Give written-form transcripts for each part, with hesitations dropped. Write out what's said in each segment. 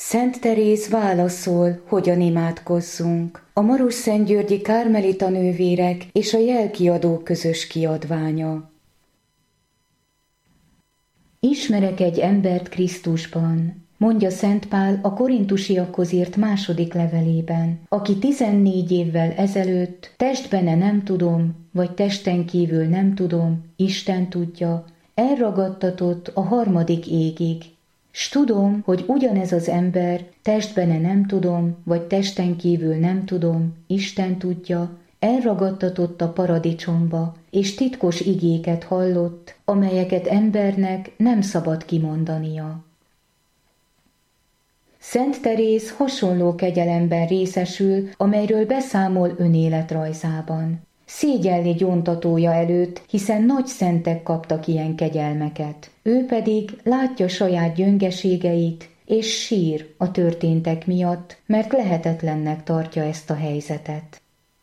Szent Teréz válaszol, hogyan imádkozzunk. A Marosszentgyörgyi Kármelita nővérek és a jelkiadó közös kiadványa. Ismerek egy embert Krisztusban, mondja Szent Pál a korintusiakhoz írt második levelében, aki 14 évvel ezelőtt testbene nem tudom, vagy testen kívül nem tudom, Isten tudja, elragadtatott a harmadik égig. S tudom, hogy ugyanez az ember, testbene nem tudom, vagy testen kívül nem tudom, Isten tudja, elragadtatott a paradicsomba, és titkos igéket hallott, amelyeket embernek nem szabad kimondania. Szent Teréz hasonló kegyelemben részesül, amelyről beszámol önéletrajzában. Szégyelli gyóntatója előtt, hiszen nagy szentek kaptak ilyen kegyelmeket. Ő pedig látja saját gyöngeségeit, és sír a történtek miatt, mert lehetetlennek tartja ezt a helyzetet.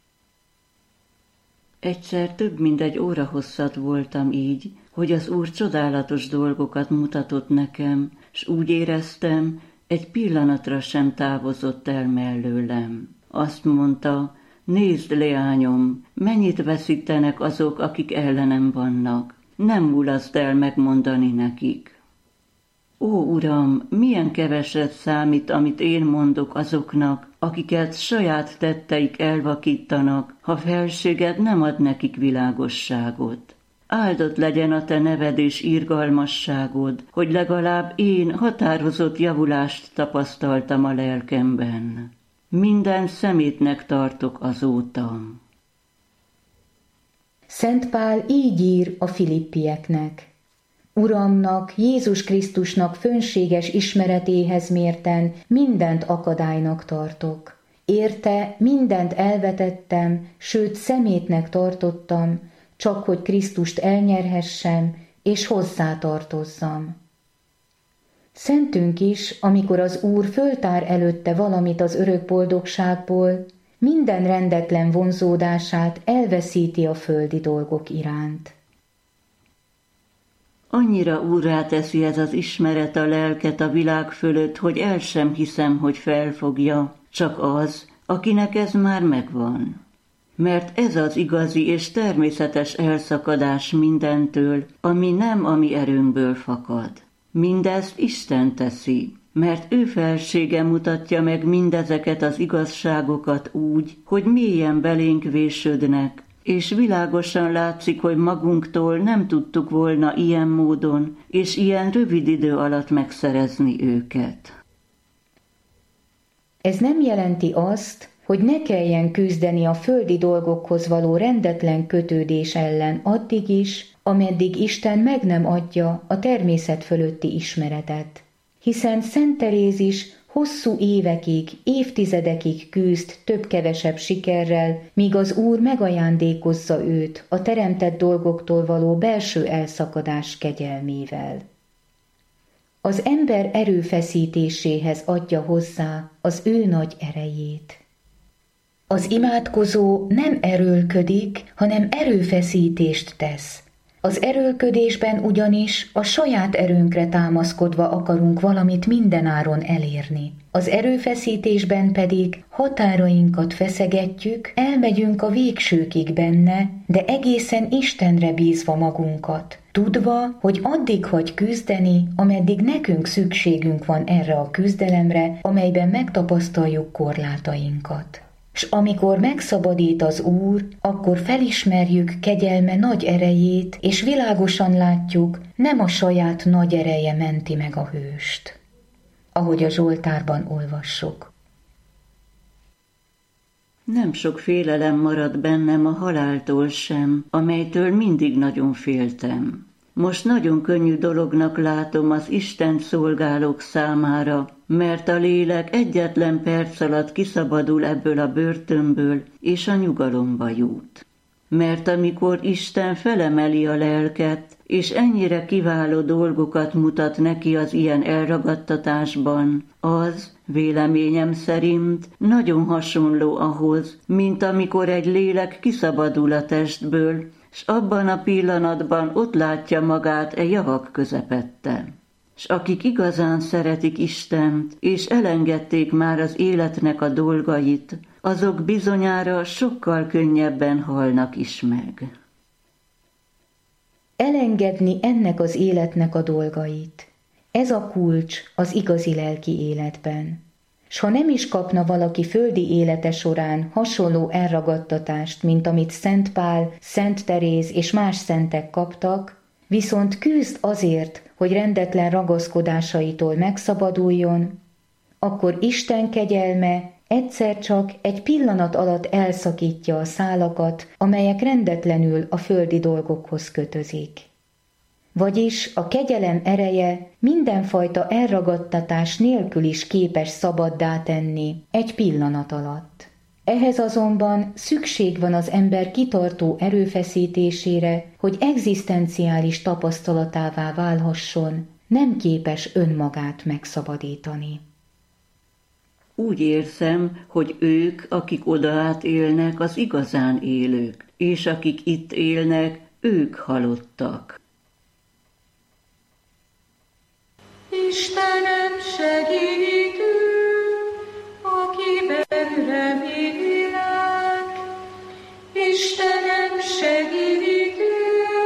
Egyszer több mint egy óra hosszat voltam így, hogy az Úr csodálatos dolgokat mutatott nekem, s úgy éreztem, egy pillanatra sem távozott el mellőlem. Azt mondta, nézd, leányom, mennyit veszítenek azok, akik ellenem vannak. Nem mulaszd el megmondani nekik. Ó, Uram, milyen keveset számít, amit én mondok azoknak, akiket saját tetteik elvakítanak, ha felséged nem ad nekik világosságot. Áldott legyen a te neved és irgalmasságod, hogy legalább én határozott javulást tapasztaltam a lelkemben. Minden szemétnek tartok azóta. Szent Pál így ír a filippieknek. Uramnak, Jézus Krisztusnak fönséges ismeretéhez mérten mindent akadálynak tartok. Érte mindent elvetettem, sőt szemétnek tartottam, csak hogy Krisztust elnyerhessem, és hozzátartozzam. Szentünk is, amikor az Úr föltár előtte valamit az örök boldogságból, minden rendetlen vonzódását elveszíti a földi dolgok iránt. Annyira úrrá teszi ez az ismeret a lelket a világ fölött, hogy el sem hiszem, hogy felfogja, csak az, akinek ez már megvan. Mert ez az igazi és természetes elszakadás mindentől, ami nem a mi erőnkből fakad. Mindezt Isten teszi, mert ő felsége mutatja meg mindezeket az igazságokat úgy, hogy mélyen belénk vésődnek, és világosan látszik, hogy magunktól nem tudtuk volna ilyen módon és ilyen rövid idő alatt megszerezni őket. Ez nem jelenti azt, hogy ne kelljen küzdeni a földi dolgokhoz való rendetlen kötődés ellen addig is, ameddig Isten meg nem adja a természet fölötti ismeretet. Hiszen Szent Teréz is hosszú évekig, évtizedekig küzd több-kevesebb sikerrel, míg az Úr megajándékozza őt a teremtett dolgoktól való belső elszakadás kegyelmével. Az ember erőfeszítéséhez adja hozzá az ő nagy erejét. Az imádkozó nem erőlködik, hanem erőfeszítést tesz. Az erőlködésben ugyanis a saját erőnkre támaszkodva akarunk valamit mindenáron elérni. Az erőfeszítésben pedig határainkat feszegetjük, elmegyünk a végsőkig benne, de egészen Istenre bízva magunkat, tudva, hogy addig hagy küzdeni, ameddig nekünk szükségünk van erre a küzdelemre, amelyben megtapasztaljuk korlátainkat. S amikor megszabadít az Úr, akkor felismerjük kegyelme nagy erejét, és világosan látjuk, nem a saját nagy ereje menti meg a hőst. Ahogy a Zsoltárban olvassuk. Nem sok félelem maradt bennem a haláltól sem, amelytől mindig nagyon féltem. Most nagyon könnyű dolognak látom az Istent szolgálók számára, mert a lélek egyetlen perc alatt kiszabadul ebből a börtönből, és a nyugalomba jut. Mert amikor Isten felemeli a lelket, és ennyire kiváló dolgokat mutat neki az ilyen elragadtatásban, az, véleményem szerint, nagyon hasonló ahhoz, mint amikor egy lélek kiszabadul a testből, s abban a pillanatban ott látja magát egy javak közepette. s akik igazán szeretik Istent, és elengedték már az életnek a dolgait, azok bizonyára sokkal könnyebben halnak is meg. Elengedni ennek az életnek a dolgait. Ez a kulcs az igazi lelki életben. S ha nem is kapna valaki földi élete során hasonló elragadtatást, mint amit Szent Pál, Szent Teréz és más szentek kaptak, viszont küzd azért, hogy rendetlen ragaszkodásaitól megszabaduljon, akkor Isten kegyelme egyszer csak egy pillanat alatt elszakítja a szálakat, amelyek rendetlenül a földi dolgokhoz kötözik. Vagyis a kegyelem ereje mindenfajta elragadtatás nélkül is képes szabaddá tenni egy pillanat alatt. Ehhez azonban szükség van az ember kitartó erőfeszítésére, hogy egzisztenciális tapasztalatává válhasson, nem képes önmagát megszabadítani. Úgy érzem, hogy ők, akik odaát élnek, az igazán élők, és akik itt élnek, ők halottak. Istenem, segítő, akiben remélek. Istenem, segítő,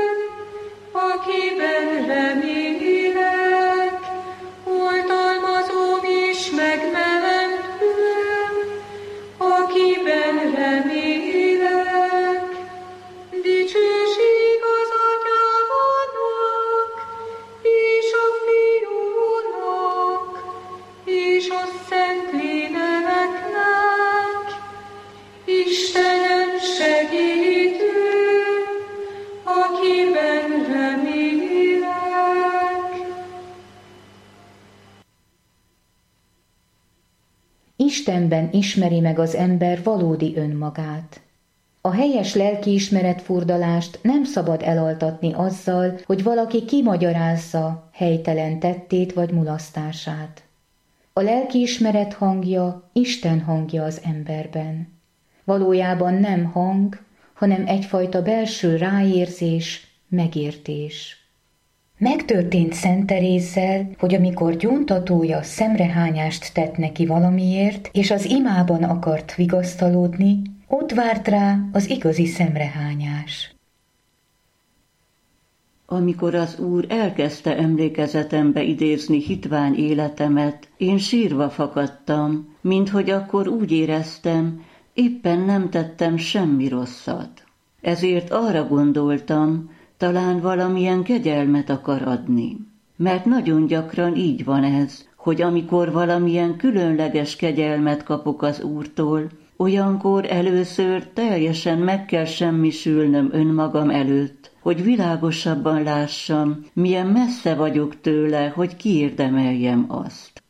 akiben remélek. Oltalmazom és megmentőm, akiben remélek. Dicsőség az Atyának, és a Fiúnak, és a Szentléleknek. Istenem, segítő, akiben remélek. Istenben ismeri meg az ember valódi önmagát. A helyes lelkiismeret furdalást nem szabad elaltatni azzal, hogy valaki kimagyarázza helytelen tettét vagy mulasztását. A lelkiismeret hangja Isten hangja az emberben. Valójában nem hang, hanem egyfajta belső ráérzés, megértés. Megtörtént Szent Terézzel, hogy amikor gyóntatója szemrehányást tett neki valamiért, és az imában akart vigasztalódni, ott várt rá az igazi szemrehányás. Amikor az Úr elkezdte emlékezetembe idézni hitvány életemet, én sírva fakadtam, minthogy akkor úgy éreztem, éppen nem tettem semmi rosszat. Ezért arra gondoltam, talán valamilyen kegyelmet akar adni. Mert nagyon gyakran így van ez, hogy amikor valamilyen különleges kegyelmet kapok az Úrtól, olyankor először teljesen meg kell semmisülnöm önmagam előtt, hogy világosabban lássam, milyen messze vagyok tőle, hogy kiérdemeljem azt.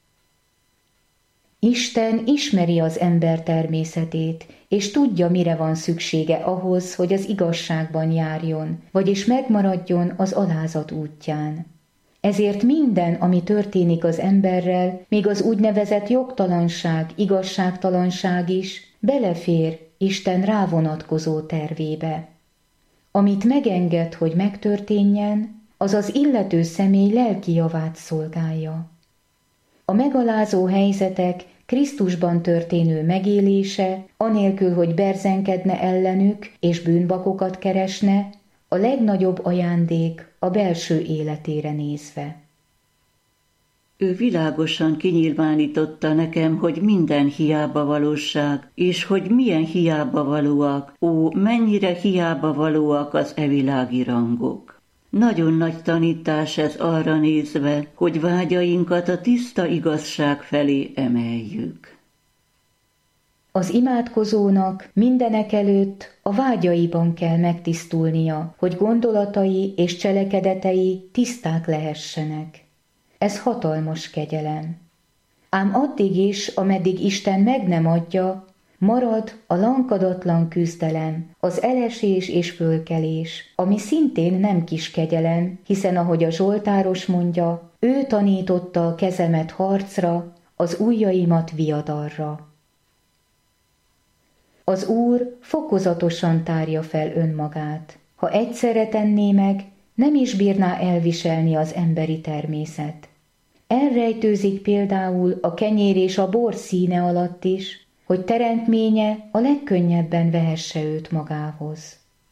Isten ismeri az ember természetét, és tudja, mire van szüksége ahhoz, hogy az igazságban járjon, vagyis megmaradjon az alázat útján. Ezért minden, ami történik az emberrel, még az úgynevezett jogtalanság, igazságtalanság is, belefér Isten rávonatkozó tervébe. Amit megenged, hogy megtörténjen, az az illető személy lelki javát szolgálja. A megalázó helyzetek Krisztusban történő megélése, anélkül, hogy berzenkedne ellenük és bűnbakokat keresne, a legnagyobb ajándék a belső életére nézve. Ő világosan kinyilvánította nekem, hogy minden hiába valóság, és hogy milyen hiába valóak, mennyire hiába valóak az evilági rangok. Nagyon nagy tanítás ez arra nézve, hogy vágyainkat a tiszta igazság felé emeljük. Az imádkozónak mindenekelőtt a vágyaiban kell megtisztulnia, hogy gondolatai és cselekedetei tiszták lehessenek. Ez hatalmas kegyelem. Ám addig is, ameddig Isten meg nem adja, marad a lankadatlan küzdelem, az elesés és fölkelés, ami szintén nem kis kegyelem, hiszen ahogy a Zsoltáros mondja, ő tanította a kezemet harcra, az ujjaimat viadalra. Az Úr fokozatosan tárja fel önmagát. Ha egyszerre tenné meg, nem is bírná elviselni az emberi természet. Elrejtőzik például a kenyér és a bor színe alatt is, hogy teremtménye a legkönnyebben vehesse őt magához.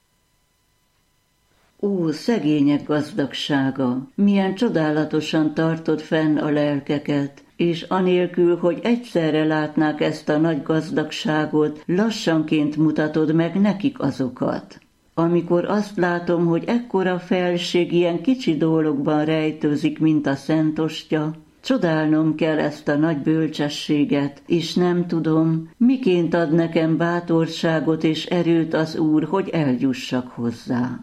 Ó, szegények gazdagsága! Milyen csodálatosan tartod fenn a lelkeket, és anélkül, hogy egyszerre látnák ezt a nagy gazdagságot, lassanként mutatod meg nekik azokat. Amikor azt látom, hogy ekkora felség ilyen kicsi dologban rejtőzik, mint a Szent Ostya, csodálnom kell ezt a nagy bölcsességet, és nem tudom, miként ad nekem bátorságot és erőt az Úr, hogy eljussak hozzá.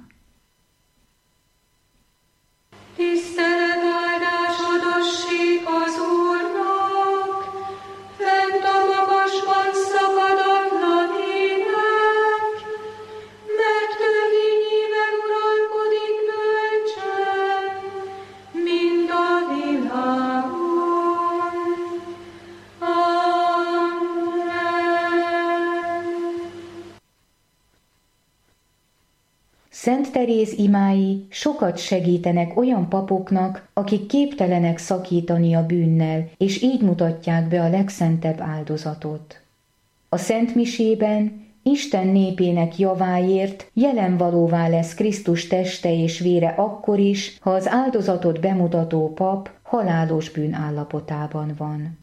Tisztelet áldás adassék az Úrnak, fent a magasban szakadatlan ének, mert törvényével uralkodik bölcsen, mind a világon. Amen. Szent Teréz imái sokat segítenek olyan papoknak, akik képtelenek szakítani a bűnnel, és így mutatják be a legszentebb áldozatot. A Szent Misében Isten népének javáért jelenvalóvá lesz Krisztus teste és vére akkor is, ha az áldozatot bemutató pap halálos bűn állapotában van.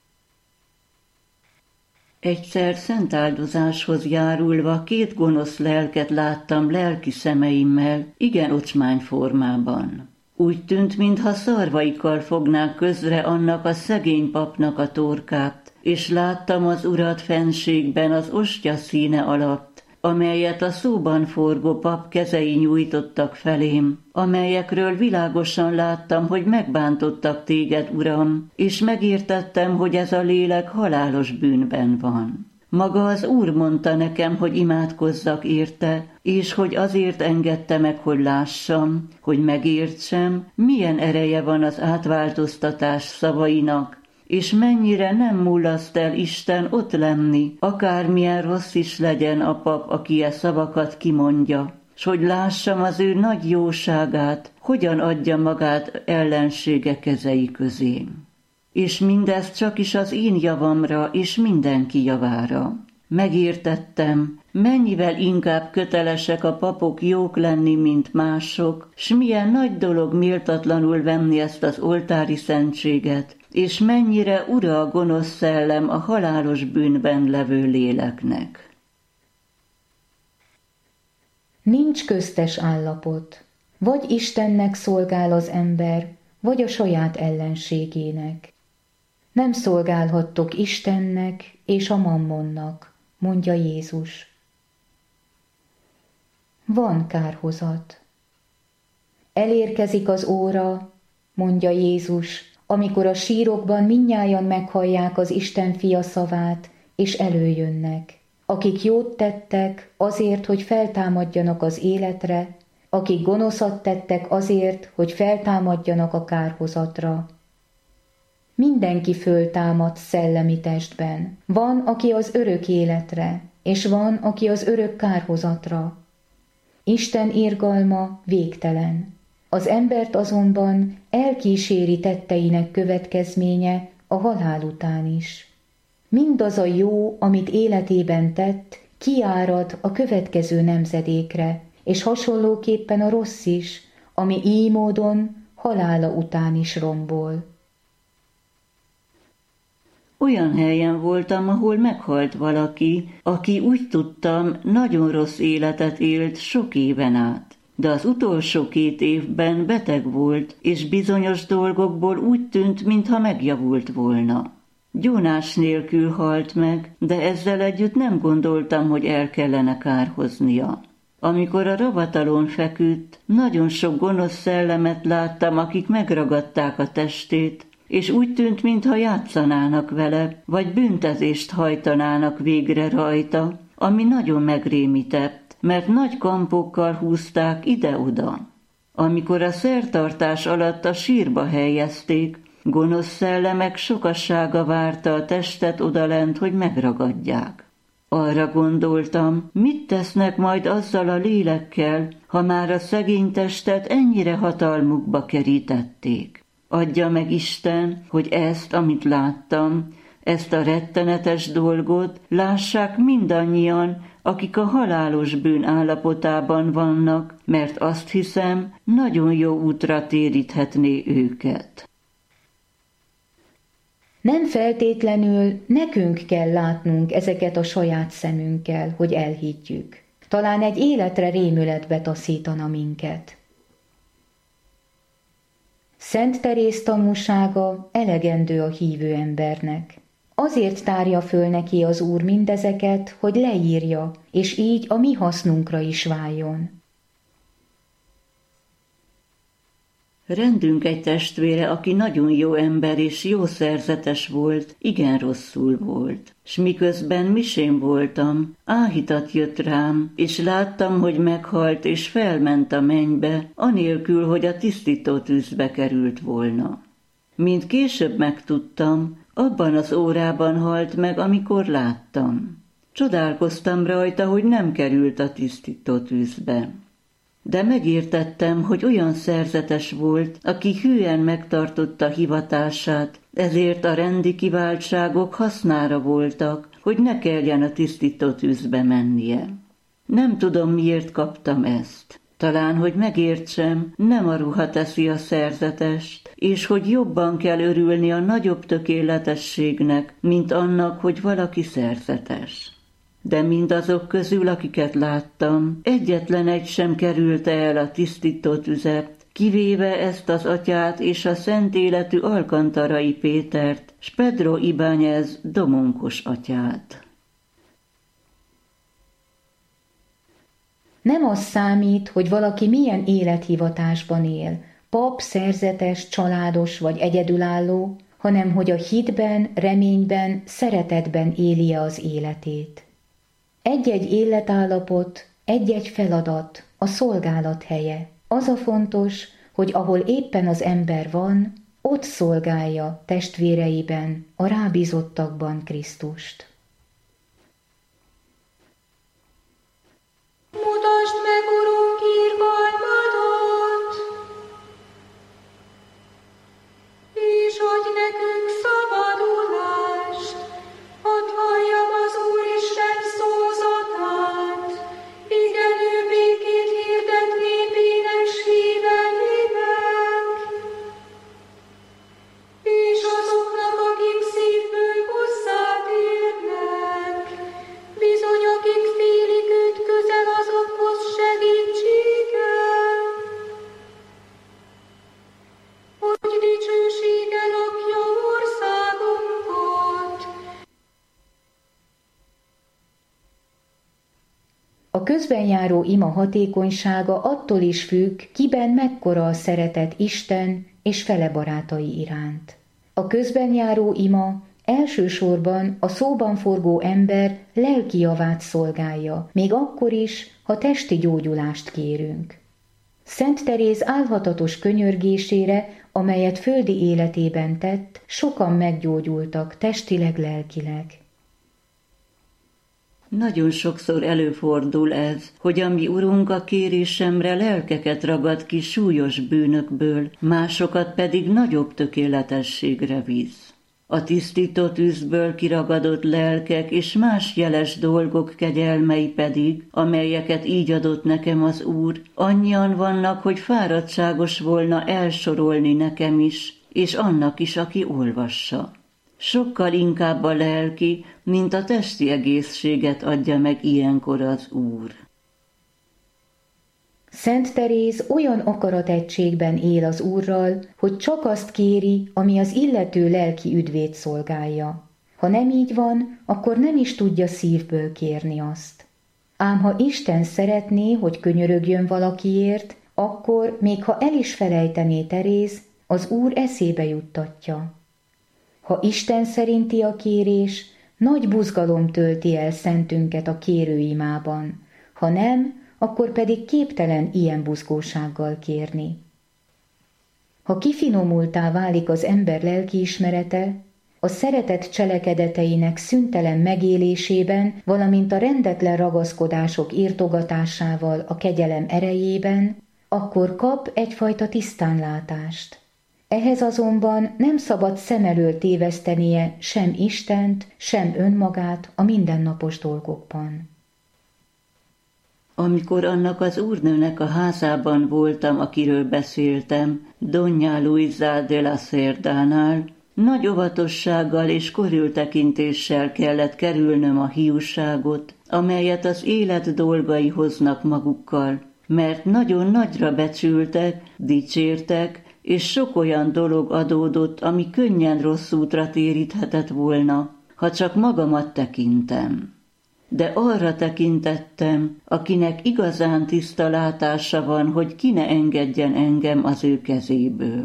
Egyszer szent áldozáshoz járulva 2 gonosz lelket láttam lelki szemeimmel, igen ocsmány formában. Úgy tűnt, mintha szarvaikkal fognák közre annak a szegény papnak a torkát, és láttam az Urat fenségben az ostya színe alatt, amelyet a szóban forgó pap kezei nyújtottak felém, amelyekről világosan láttam, hogy megbántottak téged, Uram, és megértettem, hogy ez a lélek halálos bűnben van. Maga az Úr mondta nekem, hogy imádkozzak érte, és hogy azért engedte meg, hogy lássam, hogy megértsem, milyen ereje van az átváltoztatás szavainak, és mennyire nem mullaszt el Isten ott lenni, akármilyen rossz is legyen a pap, aki e szavakat kimondja, s hogy lássam az ő nagy jóságát, hogyan adja magát ellensége kezei közé. És mindez csak is az én javamra és mindenki javára. Megértettem, mennyivel inkább kötelesek a papok jók lenni, mint mások, s milyen nagy dolog méltatlanul venni ezt az oltári szentséget, és mennyire ura a gonosz szellem a halálos bűnben levő léleknek. Nincs köztes állapot. Vagy Istennek szolgál az ember, vagy a saját ellenségének. Nem szolgálhattok Istennek és a mammonnak, mondja Jézus. Van kárhozat. Elérkezik az óra, mondja Jézus, amikor a sírokban mindnyájan meghallják az Isten fia szavát, és előjönnek. Akik jót tettek azért, hogy feltámadjanak az életre, akik gonoszat tettek azért, hogy feltámadjanak a kárhozatra. Mindenki föltámad szellemi testben. Van, aki az örök életre, és van, aki az örök kárhozatra. Isten irgalma végtelen. Az embert azonban elkíséri tetteinek következménye a halál után is. Mindaz a jó, amit életében tett, kiárad a következő nemzedékre, és hasonlóképpen a rossz is, ami így módon halála után is rombol. Olyan helyen voltam, ahol meghalt valaki, aki úgy tudtam, nagyon rossz életet élt sok éven át. De az utolsó 2 évben beteg volt, és bizonyos dolgokból úgy tűnt, mintha megjavult volna. Gyónás nélkül halt meg, de ezzel együtt nem gondoltam, hogy el kellene kárhoznia. Amikor a ravatalon feküdt, nagyon sok gonosz szellemet láttam, akik megragadták a testét, és úgy tűnt, mintha játszanának vele, vagy büntetést hajtanának végre rajta, ami nagyon megrémített, mert nagy kampókkal húzták ide-oda. Amikor a szertartás alatt a sírba helyezték, gonosz szellemek sokassága várta a testet odalent, hogy megragadják. Arra gondoltam, mit tesznek majd azzal a lélekkel, ha már a szegény testet ennyire hatalmukba kerítették. Adja meg Isten, hogy ezt, amit láttam, ezt a rettenetes dolgot lássák mindannyian, akik a halálos bűn állapotában vannak, mert azt hiszem, nagyon jó útra téríthetné őket. Nem feltétlenül nekünk kell látnunk ezeket a saját szemünkkel, hogy elhiggyük. Talán egy életre rémületbe taszítana minket. Szent Teréz tanúsága elegendő a hívő embernek. Azért tárja föl neki az Úr mindezeket, hogy leírja, és így a mi hasznunkra is váljon. Rendünk egy testvére, aki nagyon jó ember és jó szerzetes volt, igen rosszul volt. S miközben misén voltam, áhítat jött rám, és láttam, hogy meghalt és felment a mennybe, anélkül, hogy a tisztító tűzbe került volna. Mint később megtudtam, abban az órában halt meg, amikor láttam. Csodálkoztam rajta, hogy nem került a tisztító tűzbe. De megértettem, hogy olyan szerzetes volt, aki hűen megtartotta hivatását, ezért a rendi kiváltságok hasznára voltak, hogy ne kelljen a tisztító tűzbe mennie. Nem tudom, miért kaptam ezt. Talán, hogy megértsem, nem a ruha teszi a szerzetest, és hogy jobban kell örülni a nagyobb tökéletességnek, mint annak, hogy valaki szerzetes. De mindazok közül, akiket láttam, egyetlen egy sem kerülte el a tisztító tüzet, kivéve ezt az atyát és a szent életű Alkantarai Pétert, s Pedro Ibáñez Domonkos atyát. Nem az számít, hogy valaki milyen élethivatásban él, pap, szerzetes, családos vagy egyedülálló, hanem hogy a hitben, reményben, szeretetben éli az életét. Egy-egy életállapot, egy-egy feladat, a szolgálat helye. Az a fontos, hogy ahol éppen az ember van, ott szolgálja testvéreiben, a rábízottakban Krisztust. Mutasd meg, Urunk, irgalmadat, és adj nekünk szabadulást, hadd halljam az Úristen szózatát, igen, ő békét hirdet népének s híveinek, és azoknak, akik szívből hozzátérnek, bizony, akik félik őt, közel azokhoz segítsége, hogy dicsősége lakja országunkat. A közben járó ima hatékonysága attól is függ, kiben mekkora a szeretet Isten és fele barátai iránt. A közben járó ima elsősorban a szóban forgó ember lelki javát szolgálja, még akkor is, ha testi gyógyulást kérünk. Szent Teréz álhatatos könyörgésére, amelyet földi életében tett, sokan meggyógyultak testileg, lelkileg. Nagyon sokszor előfordul ez, hogy a mi Urunk a kérésemre lelkeket ragad ki súlyos bűnökből, másokat pedig nagyobb tökéletességre visz. A tisztító tűzből kiragadott lelkek és más jeles dolgok kegyelmei pedig, amelyeket így adott nekem az Úr, annyian vannak, hogy fáradtságos volna elsorolni nekem is, és annak is, aki olvassa. Sokkal inkább a lelki, mint a testi egészséget adja meg ilyenkor az Úr. Szent Teréz olyan akarategységben él az Úrral, hogy csak azt kéri, ami az illető lelki üdvét szolgálja. Ha nem így van, akkor nem is tudja szívből kérni azt. Ám ha Isten szeretné, hogy könyörögjön valakiért, akkor, még ha el is felejtené Teréz, az Úr eszébe juttatja. Ha Isten szerinti a kérés, nagy buzgalom tölti el szentünket a kérőimában, ha nem, akkor pedig képtelen ilyen buzgósággal kérni. Ha kifinomultá válik az ember lelkiismerete, a szeretet cselekedeteinek szüntelen megélésében, valamint a rendetlen ragaszkodások irtogatásával a kegyelem erejében, akkor kap egyfajta tisztánlátást. Ehhez azonban nem szabad szem elől tévesztenie sem Istent, sem önmagát a mindennapos dolgokban. Amikor annak az úrnőnek a házában voltam, akiről beszéltem, Doña Luisa de la Cerdánál, nagy óvatossággal és körültekintéssel kellett kerülnöm a hiúságot, amelyet az élet dolgai hoznak magukkal, mert nagyon nagyra becsültek, dicsértek, és sok olyan dolog adódott, ami könnyen rossz útra téríthetett volna, ha csak magamat tekintem. De arra tekintettem, akinek igazán tiszta látása van, hogy ki ne engedjen engem az ő kezéből.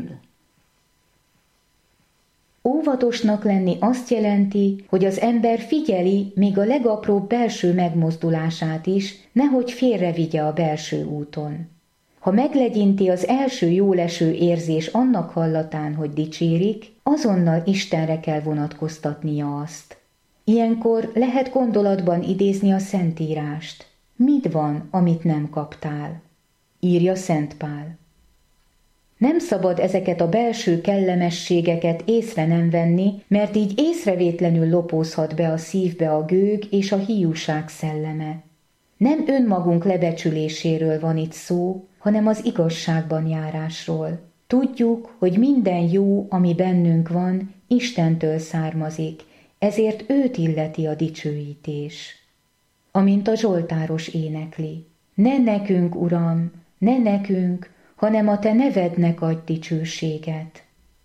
Óvatosnak lenni azt jelenti, hogy az ember figyeli még a legapróbb belső megmozdulását is, nehogy félrevigye a belső úton. Ha meglegyinti az első jóleső érzés annak hallatán, hogy dicsérik, azonnal Istenre kell vonatkoztatnia azt. Ilyenkor lehet gondolatban idézni a Szentírást. Mit van, amit nem kaptál? Írja Szent Pál. Nem szabad ezeket a belső kellemességeket észre nem venni, mert így észrevétlenül lopózhat be a szívbe a gőg és a hiúság szelleme. Nem önmagunk lebecsüléséről van itt szó, hanem az igazságban járásról. Tudjuk, hogy minden jó, ami bennünk van, Istentől származik, ezért őt illeti a dicsőítés. Amint a zsoltáros énekli. Ne nekünk, Uram, ne nekünk, hanem a te nevednek adj dicsőséget.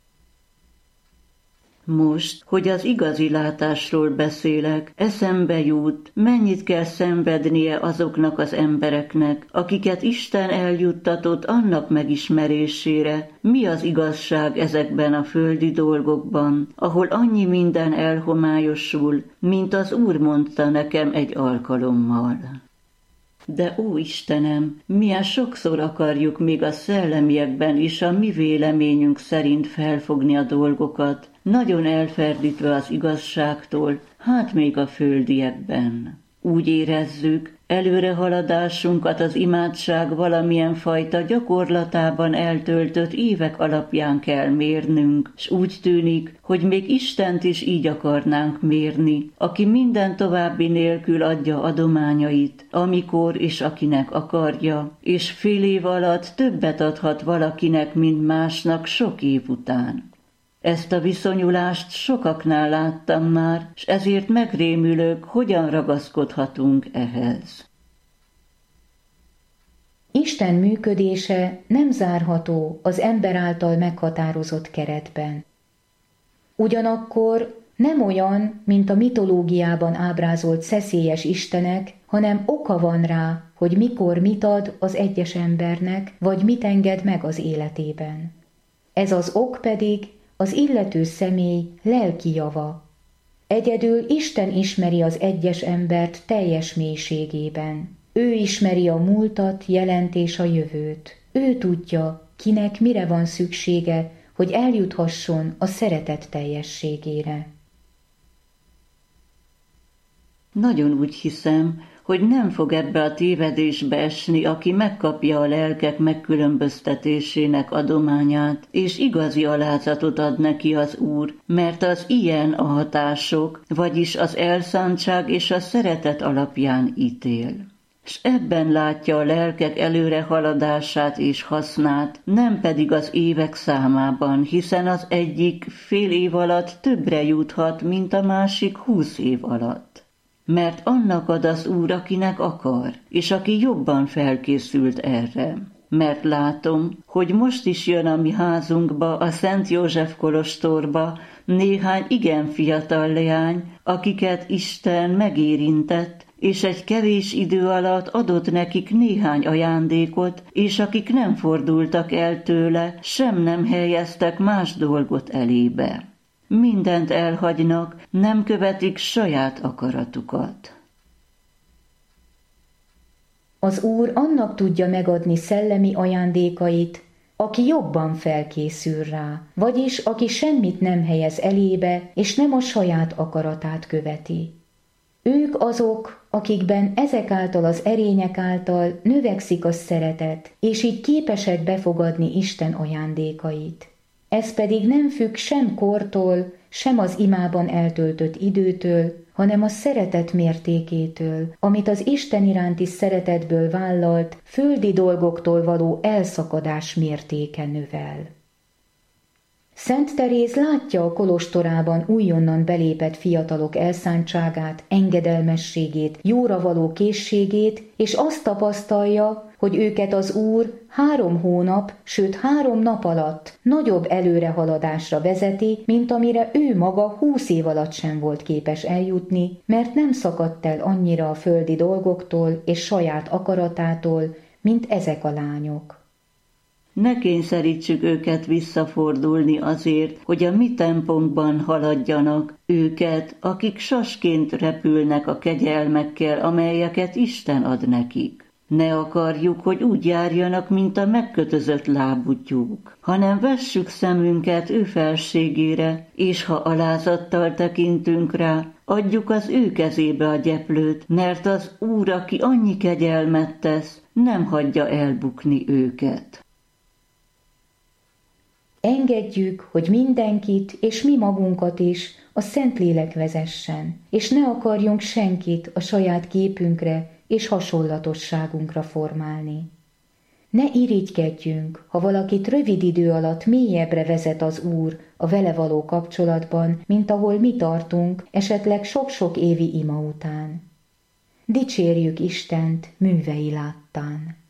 Most, hogy az igazi látásról beszélek, eszembe jut, mennyit kell szenvednie azoknak az embereknek, akiket Isten eljuttatott annak megismerésére, mi az igazság ezekben a földi dolgokban, ahol annyi minden elhomályosul, mint az Úr mondta nekem egy alkalommal. De ó Istenem, milyen sokszor akarjuk még a szellemiekben is a mi véleményünk szerint felfogni a dolgokat, nagyon elferdítve az igazságtól, hát még a földiekben. Úgy érezzük, előrehaladásunkat az imádság valamilyen fajta gyakorlatában eltöltött évek alapján kell mérnünk, s úgy tűnik, hogy még Istent is így akarnánk mérni, aki minden további nélkül adja adományait, amikor és akinek akarja, és fél év alatt többet adhat valakinek, mint másnak sok év után. Ezt a viszonyulást sokaknál láttam már, s ezért megrémülök, hogyan ragaszkodhatunk ehhez. Isten működése nem zárható az ember által meghatározott keretben. Ugyanakkor nem olyan, mint a mitológiában ábrázolt szeszélyes istenek, hanem oka van rá, hogy mikor mit ad az egyes embernek, vagy mit enged meg az életében. Ez az ok pedig az illető személy lelki java. Egyedül Isten ismeri az egyes embert teljes mélységében. Ő ismeri a múltat, jelent és a jövőt. Ő tudja, kinek mire van szüksége, hogy eljuthasson a szeretet teljességére. Nagyon úgy hiszem, hogy nem fog ebbe a tévedésbe esni, aki megkapja a lelkek megkülönböztetésének adományát, és igazi alázatot ad neki az Úr, mert az ilyen a hatások, vagyis az elszántság és a szeretet alapján ítél. S ebben látja a lelkek előrehaladását és hasznát, nem pedig az évek számában, hiszen az egyik fél év alatt többre juthat, mint a másik 20 év alatt. Mert annak ad az Úr, akinek akar, és aki jobban felkészült erre. Mert látom, hogy most is jön a mi házunkba, a Szent József kolostorba néhány igen fiatal leány, akiket Isten megérintett, és egy kevés idő alatt adott nekik néhány ajándékot, és akik nem fordultak el tőle, sem nem helyeztek más dolgot elébe. Mindent elhagynak, nem követik saját akaratukat. Az Úr annak tudja megadni szellemi ajándékait, aki jobban felkészül rá, vagyis aki semmit nem helyez elébe, és nem a saját akaratát követi. Ők azok, akikben ezek által az erények által növekszik a szeretet, és így képesek befogadni Isten ajándékait. Ez pedig nem függ sem kortól, sem az imában eltöltött időtől, hanem a szeretet mértékétől, amit az Isten iránti szeretetből vállalt, földi dolgoktól való elszakadás mértéke növel. Szent Teréz látja a kolostorában újonnan belépett fiatalok elszántságát, engedelmességét, jóra való készségét, és azt tapasztalja, hogy őket az Úr 3 hónap, sőt 3 nap alatt nagyobb előrehaladásra vezeti, mint amire ő maga 20 év alatt sem volt képes eljutni, mert nem szakadt el annyira a földi dolgoktól és saját akaratától, mint ezek a lányok. Ne kényszerítsük őket visszafordulni azért, hogy a mi tempónkban haladjanak, őket, akik sasként repülnek a kegyelmekkel, amelyeket Isten ad nekik. Ne akarjuk, hogy úgy járjanak, mint a megkötözött lábú tyúk, hanem vessük szemünket ő felségére, és ha alázattal tekintünk rá, adjuk az ő kezébe a gyeplőt, mert az Úr, aki annyi kegyelmet tesz, nem hagyja elbukni őket. Engedjük, hogy mindenkit, és mi magunkat is a Szentlélek vezessen, és ne akarjunk senkit a saját képünkre és hasonlatosságunkra formálni. Ne irigykedjünk, ha valakit rövid idő alatt mélyebbre vezet az Úr a vele való kapcsolatban, mint ahol mi tartunk, esetleg sok-sok évi ima után. Dicsérjük Istent művei láttán.